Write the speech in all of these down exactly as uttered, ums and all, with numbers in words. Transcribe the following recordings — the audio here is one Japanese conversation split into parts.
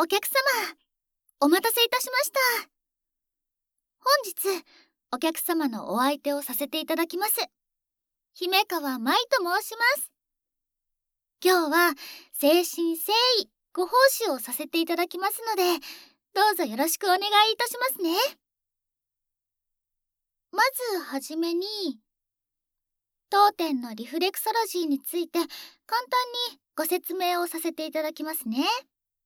お客様、お待たせいたしました。本日、お客様のお相手をさせていただきます。姫川舞と申します。今日は誠心誠意ご奉仕をさせていただきますので、どうぞよろしくお願いいたしますね。まずはじめに、当店のリフレクソロジーについて簡単にご説明をさせていただきますね。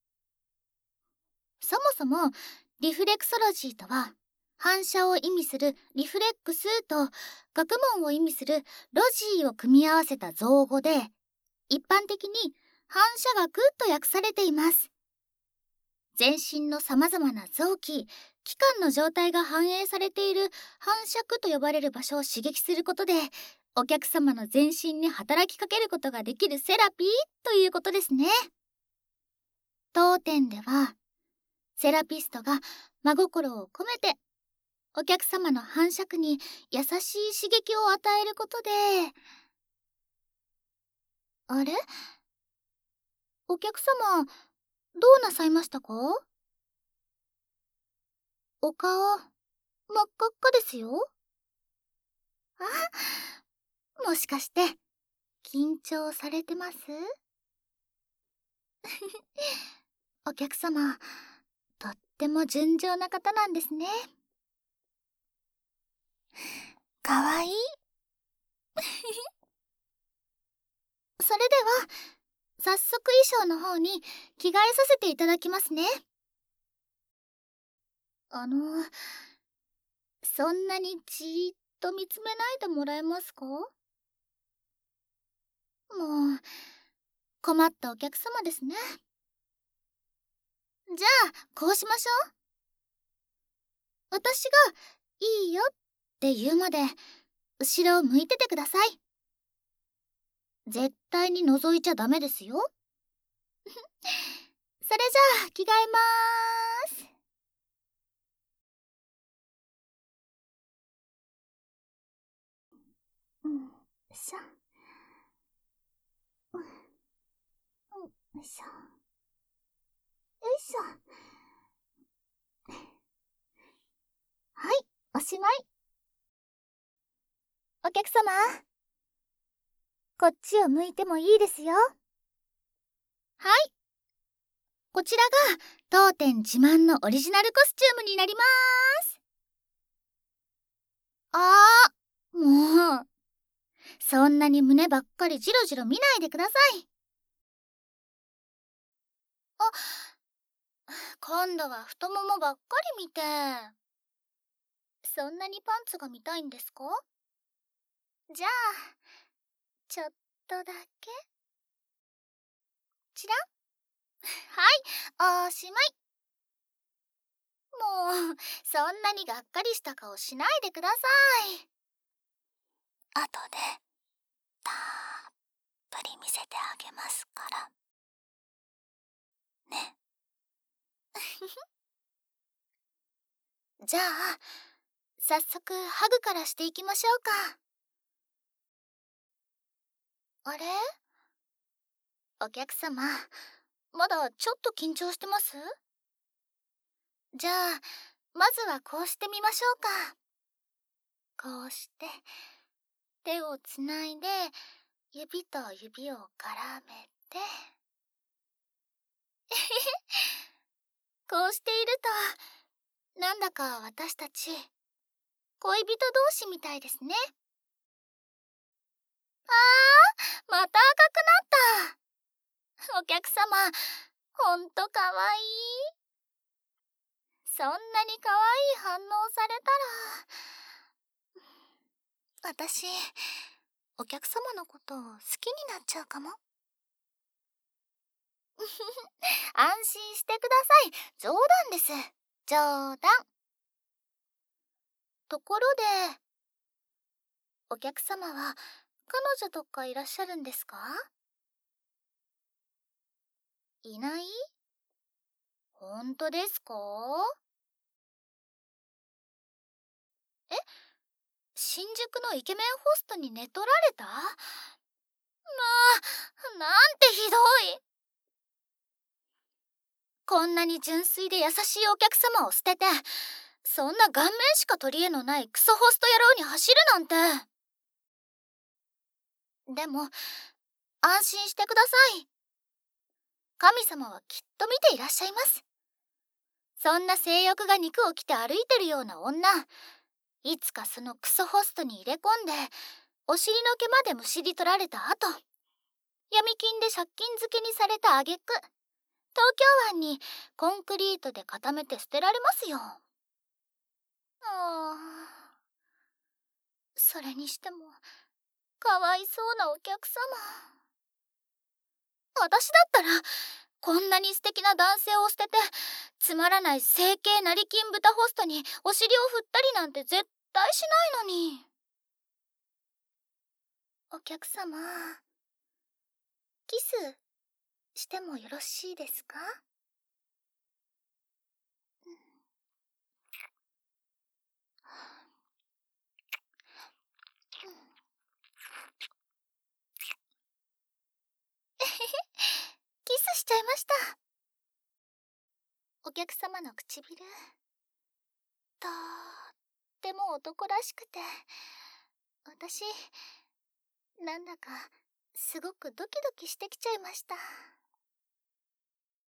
そもそもリフレクソロジーとは、反射を意味するリフレックスと学問を意味するロジーを組み合わせた造語で、一般的に反射学と訳されています。全身のさまざまな臓器、器官の状態が反映されている反射区と呼ばれる場所を刺激することで、お客様の全身に働きかけることができるセラピーということですね。当店では、セラピストが真心を込めて、お客様の反射区に優しい刺激を与えることで、あれ？お客様、どうなさいましたか？お顔、真っ赤っかですよ。あ、もしかして、緊張されてます？お客様、とっても純情な方なんですね。かわいい。それでは、早速衣装の方に着替えさせていただきますね。あの、そんなにじーっと見つめないでもらえますか？もう、困ったお客様ですね。じゃあ、こうしましょう。私がいいよって言うまで、後ろを向いててください。絶対に覗いちゃダメですよ。それじゃあ、着替えまーす。うん、しょ。うん、よいしょ。よいしょ。はい、おしまい。お客様、こっちを向いてもいいですよ。はい。こちらが当店自慢のオリジナルコスチュームになりまーす。あー、もう。そんなに胸ばっかりジロジロ見ないでください。あ、今度は太ももばっかり見て。そんなにパンツが見たいんですか？じゃあ、ちょっとだけ。ちらん。はい、おしまい。もう、そんなにがっかりした顔しないでください。後で、たっぷり見せてあげますから。ね。じゃあ、早速ハグからしていきましょうか。あれ？お客様、まだちょっと緊張してます？じゃあ、まずはこうしてみましょうか。こうして、手をつないで、指と指を絡めて。こうしていると、なんだか私たち、恋人同士みたいですね。あー、また赤くなった。お客様、ほんとかわいい。そんなにかわいい反応されたら、私、お客様のこと好きになっちゃうかも。安心してください。冗談です。冗談。ところで、お客様は彼女とかいらっしゃるんですか？いない？ほんとですか？え？新宿のイケメンホストに寝取られた？まあ、なんてひどい。 こんなに純粋で優しいお客様を捨てて、そんな顔面しか取り柄のないクソホスト野郎に走るなんて。でも安心してください。神様はきっと見ていらっしゃいます。そんな性欲が肉を着て歩いてるような女、いつかそのクソホストに入れ込んで、お尻の毛までむしり取られた後、闇金で借金漬けにされた挙句、東京湾にコンクリートで固めて捨てられますよ。ああ、それにしてもかわいそうなお客様。私だったらこんなに素敵な男性を捨てて、つまらない整形成金豚ホストにお尻を振ったりなんて絶対しないのに。お客様、キスしてもよろしいですか？キスしちゃいました。お客様の唇、とっても男らしくて、私なんだかすごくドキドキしてきちゃいました。